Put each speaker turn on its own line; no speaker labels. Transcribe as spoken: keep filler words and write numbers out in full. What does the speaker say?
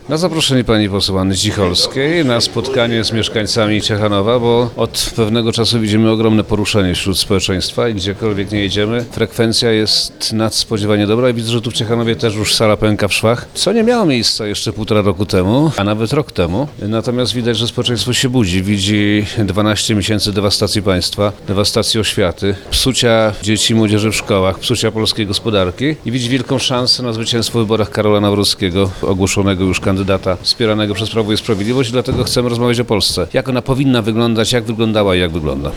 Na zaproszenie pani poseł Anny Cicholskiej na spotkanie z mieszkańcami Ciechanowa, bo od pewnego czasu widzimy ogromne poruszenie wśród społeczeństwa i gdziekolwiek nie jedziemy, frekwencja jest nadspodziewanie dobra i widzę, że tu w Ciechanowie też już sala pęka w szwach, co nie miało miejsca jeszcze półtora roku temu, a nawet rok temu. Natomiast widać, że społeczeństwo się budzi, widzi dwanaście miesięcy dewastacji państwa, dewastacji oświaty, psucia dzieci i młodzieży w szkołach, psucia polskiej gospodarki i widzi wielką szansę na zwycięstwo w wyborach Karola Nawrockiego, ogłoszonego już kandydata wspieranego przez Prawo i Sprawiedliwość i dlatego chcemy rozmawiać o Polsce. Jak ona powinna wyglądać, jak wyglądała i jak wygląda.